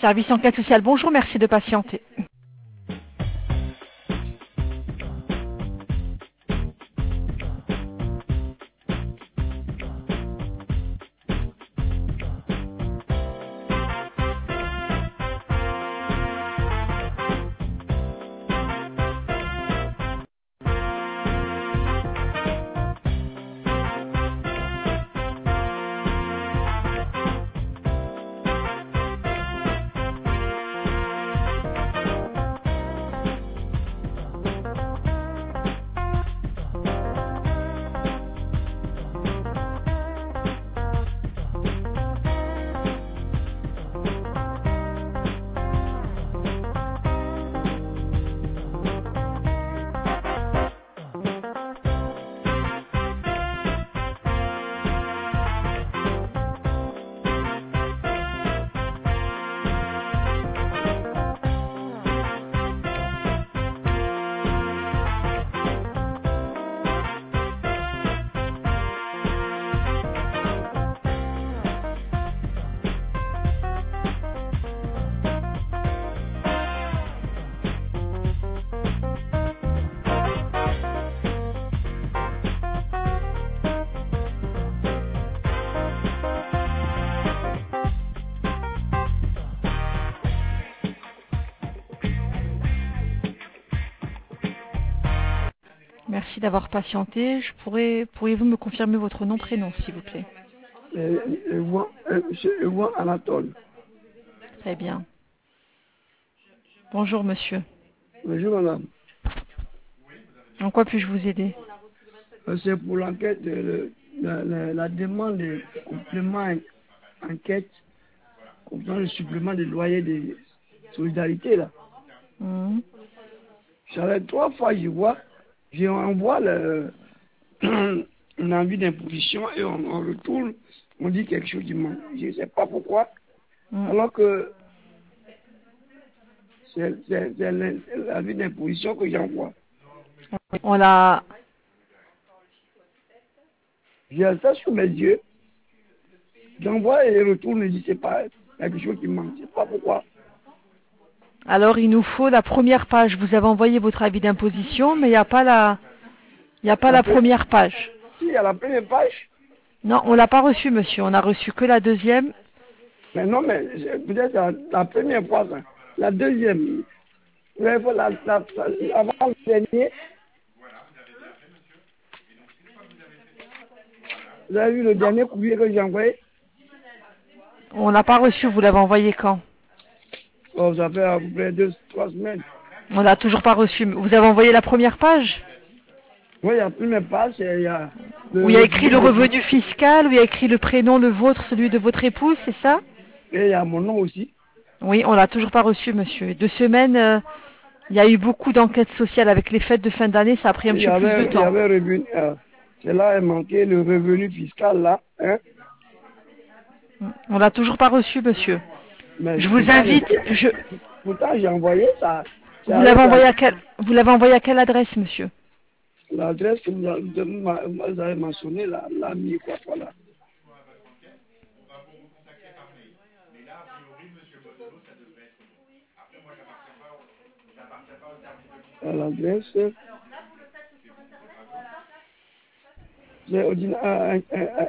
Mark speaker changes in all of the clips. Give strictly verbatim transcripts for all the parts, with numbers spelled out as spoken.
Speaker 1: Service enquête sociale, bonjour, merci de patienter. Merci d'avoir patienté. Je pourrais, pourriez-vous me confirmer votre nom, prénom, s'il vous plaît?
Speaker 2: Euh, Ewan, euh, Monsieur Ewan Anatole.
Speaker 1: Très bien. Bonjour, monsieur.
Speaker 2: Bonjour, madame.
Speaker 1: En quoi puis-je vous aider?
Speaker 2: Euh, C'est pour l'enquête, euh, la, la, la demande de complément enquête concernant le supplément de loyer de solidarité, là.
Speaker 1: Mmh.
Speaker 2: J'avais trois fois, je vois, j'envoie le, une envie d'imposition et on, on retourne, on dit quelque chose qui manque. Je ne sais pas pourquoi,
Speaker 1: Mmh.
Speaker 2: alors que c'est l'avis d'imposition que j'envoie.
Speaker 1: On l'a...
Speaker 2: J'ai ça sur mes yeux, j'envoie et retourne et dit c'est pas quelque chose qui manque, je ne sais pas pourquoi.
Speaker 1: Alors, il nous faut la première page. Vous avez envoyé votre avis d'imposition, mais il n'y a pas la... Il n'y a pas la
Speaker 2: Après,
Speaker 1: première page.
Speaker 2: si, à la première page.
Speaker 1: Non, on l'a pas reçu, monsieur. On a reçu que la deuxième.
Speaker 2: Mais non, mais peut-être la, la première fois, ça. La deuxième. La, la, la, la, avant le dernier. Vous avez vu le dernier courrier que j'ai envoyé?
Speaker 1: On l'a pas reçu. Vous l'avez envoyé quand?
Speaker 2: Oh, ça fait à peu près deux, trois semaines.
Speaker 1: On l'a toujours pas reçu. Vous avez envoyé la première page?
Speaker 2: Oui, il y a la première page, il y a...
Speaker 1: Où il y a écrit le revenu fiscal, où il y a écrit le prénom, le vôtre, celui de votre épouse, c'est ça?
Speaker 2: Et il y a mon nom aussi.
Speaker 1: Oui, on l'a toujours pas reçu, monsieur. Deux semaines, euh, il y a eu beaucoup d'enquêtes sociales avec les fêtes de fin d'année, ça a pris un
Speaker 2: Il y
Speaker 1: petit peu plus
Speaker 2: avait,
Speaker 1: de
Speaker 2: il y
Speaker 1: temps.
Speaker 2: avait revenu... Euh, c'est là, il manquait le revenu fiscal, là. Hein?
Speaker 1: On l'a toujours pas reçu, monsieur.
Speaker 2: Mais
Speaker 1: Je vous
Speaker 2: pourtant,
Speaker 1: invite, je...
Speaker 2: pourtant, j'ai envoyé ça.
Speaker 1: Vous l'avez envoyé à quelle, vous l'avez envoyé à quelle adresse, monsieur?
Speaker 2: L'adresse que vous avez mentionnée, là, l'a mis quoi, voilà. L'adresse, c'est ordinaire,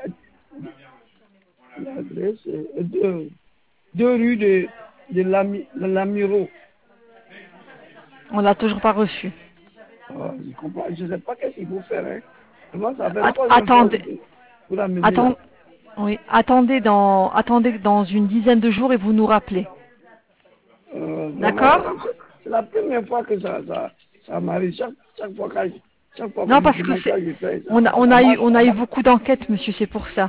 Speaker 2: l'adresse, deux, deux rue de, de l'Amiro.
Speaker 1: On l'a toujours pas reçu.
Speaker 2: Oh, je comprends, je sais pas qu'est-ce qu'il faut faire, hein. Comment ça fait
Speaker 1: At
Speaker 2: trois
Speaker 1: attendez,
Speaker 2: pour la mener,
Speaker 1: attend
Speaker 2: là.
Speaker 1: oui, attendez dans, attendez dans une dizaine de jours et vous nous rappelez.
Speaker 2: Euh,
Speaker 1: D'accord?
Speaker 2: C'est la première fois que ça, ça, ça m'arrive. Chaque, chaque fois que je, chaque fois que
Speaker 1: Non,
Speaker 2: je
Speaker 1: parce que
Speaker 2: demande
Speaker 1: c'est,
Speaker 2: ça, je fais ça.
Speaker 1: on a, on
Speaker 2: Ça
Speaker 1: a eu,
Speaker 2: marche.
Speaker 1: on a eu beaucoup d'enquêtes, monsieur, c'est pour ça.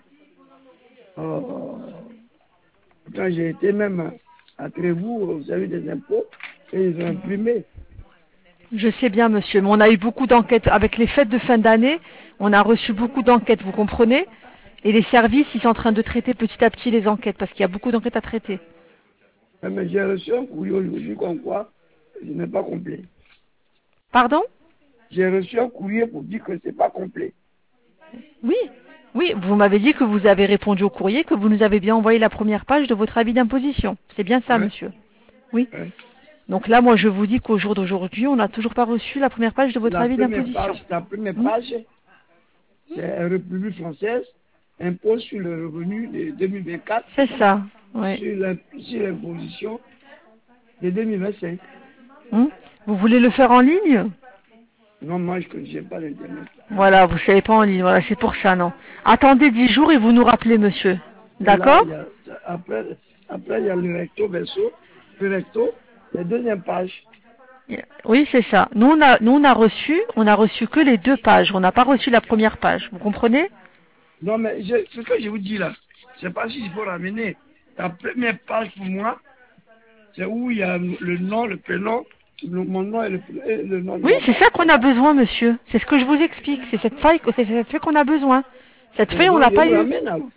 Speaker 2: Oh. Quand j'ai été même à Trévoux, vous avez des impôts, et ils ont imprimé.
Speaker 1: Je sais bien, monsieur, mais on a eu beaucoup d'enquêtes. Avec les fêtes de fin d'année, on a reçu beaucoup d'enquêtes, vous comprenez? Et les services, ils sont en train de traiter petit à petit les enquêtes, parce qu'il y a beaucoup d'enquêtes à traiter.
Speaker 2: Mais j'ai reçu un courrier aujourd'hui comme quoi je n'ai pas complet.
Speaker 1: Pardon?
Speaker 2: J'ai reçu un courrier pour dire que c'est pas complet.
Speaker 1: Oui, Oui, vous m'avez dit que vous avez répondu au courrier, que vous nous avez bien envoyé la première page de votre avis d'imposition. C'est bien ça,
Speaker 2: Ouais.
Speaker 1: monsieur? Oui.
Speaker 2: Ouais.
Speaker 1: Donc là, moi, je vous dis qu'au jour d'aujourd'hui, on n'a toujours pas reçu la première page de votre
Speaker 2: La
Speaker 1: avis
Speaker 2: première
Speaker 1: d'imposition.
Speaker 2: page, la première
Speaker 1: Hmm.
Speaker 2: page, c'est République française, impôt sur le revenu de deux mille vingt-quatre,
Speaker 1: C'est ça, oui.
Speaker 2: sur la- sur l'imposition de deux mille vingt-cinq.
Speaker 1: Hmm. Vous voulez le faire en ligne?
Speaker 2: Non, moi, je ne connaissais pas l'Internet.
Speaker 1: Voilà, vous ne savez pas en ligne, voilà, c'est pour ça, non. Attendez dix jours et vous nous rappelez, monsieur.
Speaker 2: Et là,
Speaker 1: D'accord?
Speaker 2: il y a- après, après, il y a le recto verso, le recto, la deuxième page.
Speaker 1: Oui, c'est ça. Nous, on a, nous, on a reçu, on a reçu que les deux pages. On n'a pas reçu la première page. Vous comprenez?
Speaker 2: Non, mais je- ce que je vous dis là, je ne sais pas s'il faut ramener. La première page pour moi, c'est où il y a le nom, le prénom, le, mon nom et le, et le nom de
Speaker 1: Oui,
Speaker 2: ma
Speaker 1: c'est
Speaker 2: femme.
Speaker 1: ça qu'on a besoin, monsieur. C'est ce que je vous explique. C'est cette feuille, c'est cette feuille qu'on a besoin. Cette
Speaker 2: Bon,
Speaker 1: feuille, on
Speaker 2: donc
Speaker 1: l'a
Speaker 2: je
Speaker 1: pas
Speaker 2: vous
Speaker 1: eue.
Speaker 2: ramène alors.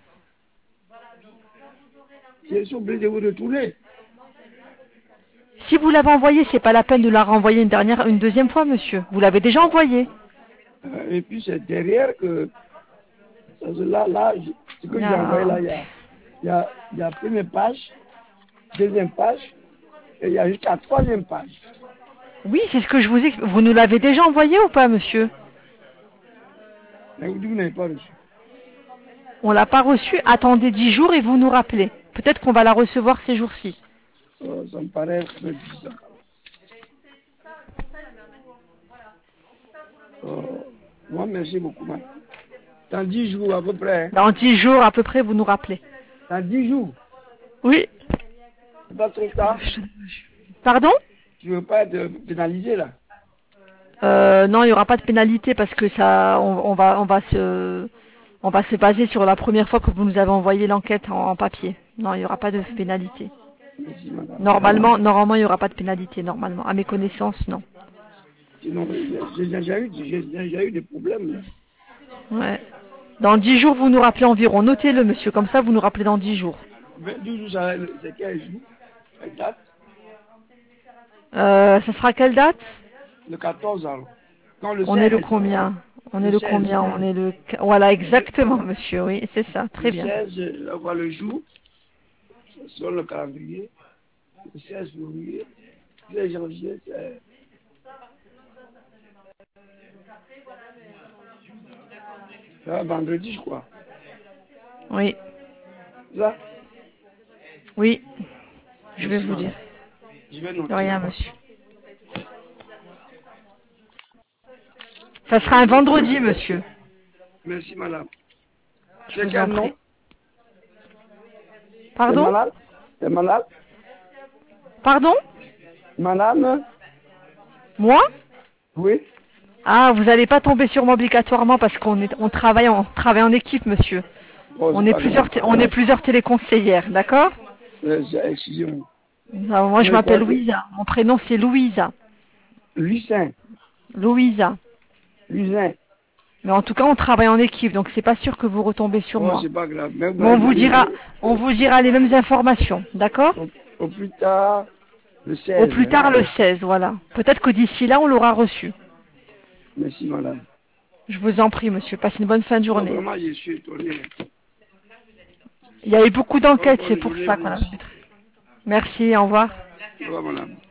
Speaker 2: Je suis obligé de vous retourner.
Speaker 1: Si vous l'avez envoyée, c'est pas la peine de la renvoyer une dernière, une deuxième fois, monsieur. Vous l'avez déjà envoyée.
Speaker 2: Euh, Et puis c'est derrière que, parce que là, là, je- ce que j'ai envoyé
Speaker 1: Ah.
Speaker 2: là, il y a, il y a, il y a première page, deuxième page, et il y a jusqu'à troisième page.
Speaker 1: Oui, c'est ce que je vous explique. Vous nous l'avez déjà envoyé ou pas, monsieur?
Speaker 2: Mais vous dites que vous n'avez pas reçu.
Speaker 1: On l'a pas reçue. Attendez dix jours et vous nous rappelez. Peut-être qu'on va la recevoir ces jours-ci.
Speaker 2: Euh, ça me paraît un peu bizarre. Euh, moi, merci beaucoup, man. Dans dix jours à peu près. Hein.
Speaker 1: Dans dix jours à peu près, vous nous rappelez.
Speaker 2: Dans dix jours.
Speaker 1: Oui.
Speaker 2: C'est pas trop tard.
Speaker 1: Pardon?
Speaker 2: Tu veux pas être pénalisé là.
Speaker 1: Euh, non, il n'y aura pas de pénalité parce que ça, on, on va, on va se, on va se baser sur la première fois que vous nous avez envoyé l'enquête en, en papier. Non, il n'y aura pas de pénalité.
Speaker 2: Merci, madame.
Speaker 1: Normalement, normalement, il n'y aura pas de pénalité. Normalement, à mes connaissances, non.
Speaker 2: Sinon, j'ai déjà eu, j'ai déjà eu des problèmes. Là.
Speaker 1: Ouais. Dans dix jours, vous nous rappelez environ. Notez-le, monsieur. Comme ça, vous nous rappelez dans dix jours.
Speaker 2: vingt-deux jours, ça- c'est quel jour? Quelle date?
Speaker 1: Euh, ça sera quelle date?
Speaker 2: Le quatorze alors. Non, le
Speaker 1: On est le
Speaker 2: seize.
Speaker 1: combien? On est
Speaker 2: Le
Speaker 1: le
Speaker 2: seize.
Speaker 1: combien? On est le, voilà, exactement, monsieur. Oui, c'est ça. Très
Speaker 2: Le
Speaker 1: bien.
Speaker 2: seize, on voit le jour, sur le calendrier. Le seize février. Le seize janvier, c'est... C'est vendredi, je crois.
Speaker 1: Oui.
Speaker 2: Ça?
Speaker 1: Oui. Je vais
Speaker 2: Merci,
Speaker 1: vous
Speaker 2: madame.
Speaker 1: dire.
Speaker 2: Je vais
Speaker 1: De
Speaker 2: noter.
Speaker 1: rien, monsieur. Ça sera un vendredi, monsieur.
Speaker 2: Merci, madame.
Speaker 1: Je
Speaker 2: C'est
Speaker 1: vous en
Speaker 2: quel
Speaker 1: prie.
Speaker 2: nom? C'est
Speaker 1: Pardon?
Speaker 2: malade? C'est malade?
Speaker 1: Pardon?
Speaker 2: Madame?
Speaker 1: Moi?
Speaker 2: Oui?
Speaker 1: Ah, vous n'allez pas tomber sur moi obligatoirement parce qu'on est, on travaille en, on travaille en équipe, monsieur.
Speaker 2: Bon,
Speaker 1: On
Speaker 2: c'est
Speaker 1: est
Speaker 2: pas
Speaker 1: plusieurs, té- on est plusieurs téléconseillères, d'accord?
Speaker 2: grave. Euh, Excusez-moi.
Speaker 1: Ah, moi, je
Speaker 2: Mais
Speaker 1: m'appelle
Speaker 2: quoi, c'est-
Speaker 1: Louisa. Mon prénom, c'est Louisa.
Speaker 2: Lucin.
Speaker 1: Louisa.
Speaker 2: Lucin.
Speaker 1: Mais en tout cas, on travaille en équipe, donc c'est pas sûr que vous retombez sur
Speaker 2: Oh,
Speaker 1: moi.
Speaker 2: c'est pas grave. Mais
Speaker 1: Mais on vous
Speaker 2: mais-
Speaker 1: dira, on vous dira les mêmes informations, d'accord?
Speaker 2: Au, au plus tard, le
Speaker 1: Au
Speaker 2: seize.
Speaker 1: plus
Speaker 2: hein.
Speaker 1: tard le seize, voilà. Peut-être que d'ici là, on l'aura reçu.
Speaker 2: Merci, madame.
Speaker 1: Je vous en prie, monsieur. Passez une bonne fin de
Speaker 2: Non,
Speaker 1: journée.
Speaker 2: vraiment, je suis étonné.
Speaker 1: Il y a eu beaucoup d'enquêtes,
Speaker 2: Bonne
Speaker 1: c'est pour
Speaker 2: journée,
Speaker 1: ça
Speaker 2: vous
Speaker 1: qu'on a...
Speaker 2: aussi.
Speaker 1: Merci, au revoir.
Speaker 2: Au revoir, madame.